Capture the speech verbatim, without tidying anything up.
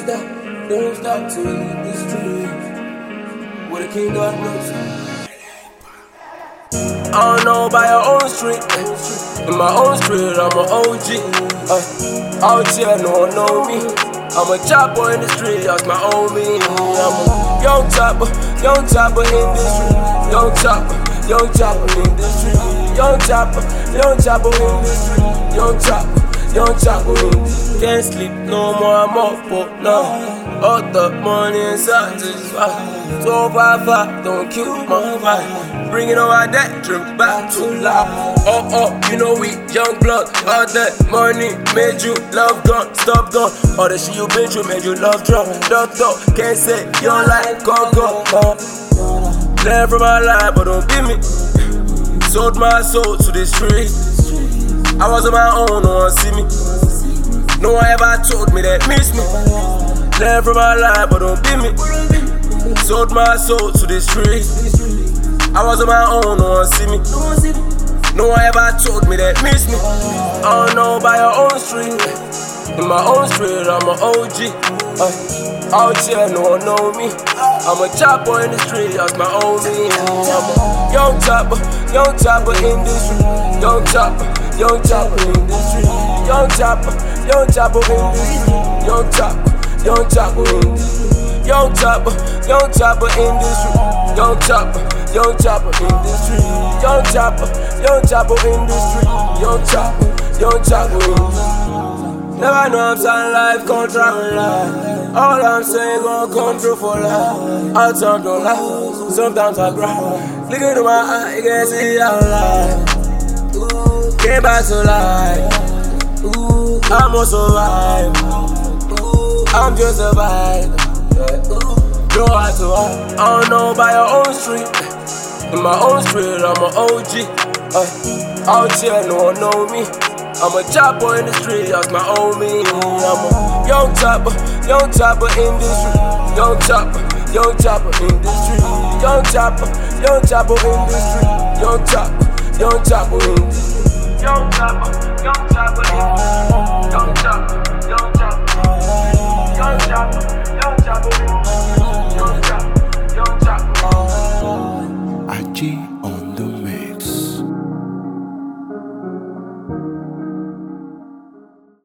stop, don't stop till we hit the street. With a king God knows. I don't know by your own street. In my own street, I'm an O G. Uh, out here, no one know me. I'm a chopper in the street, that's my own me. I'm a young chopper, young chopper in the street. Young chopper, young chopper in the street. Young chopper, young chopper in the street. Young chopper, young chopper in the street. Can't sleep no more, I'm up for now. All the money inside just five. So five five, don't kill my vibe. Bring it over that, drink back to life. Oh, oh, you know we young blood. All that money made you love gone, stop gone. All the shit you been through made you love drunk. Doctor, can't say your life, go, go, go. Learn from my life, but don't beat me. Sold my soul to the street. I was on my own, no one see me. No one ever told me that miss me. Learn from my life, but don't beat me. Sold my soul to the street. I was on my own, no one see me. No one ever told me that miss me. I don't know by your own street. In my own street, I'm an O G. Uh, out here, no one know me. I'm a chopper in the street, that's my own me. I'm a young chopper, young chopper in the street. Young chopper, young chopper in the street. Young chopper, young chopper in the street. Young chopper, young chopper in the street. Young chopper, young chopper in the street. Young chopper, young chopper in the street. Young chopper, young chopper in the street. Young chopper, young chopper in the street. Never know I'm signing life contract. All I'm saying gon' come true for life. All time don't lie, sometimes I cry. Look into my eye, you can see I'm alive. Came back to life. I'm gonna survive. I'm just surviving. Know how to walk. I don't know by your own street. In my own street, I'm an O G. Uh, out here, no one know me. I'm a chopper in the street, that's my own me. I'm a young chopper, young chopper in the street. Young chopper, young chopper in the street. Young chopper, young chopper in the street. Young chopper, young chopper in the street. Young chopper, young chopper in the street. Young chopper, young chopper. Young chopper, young chopper in the street. Young chopper, young chopper. I G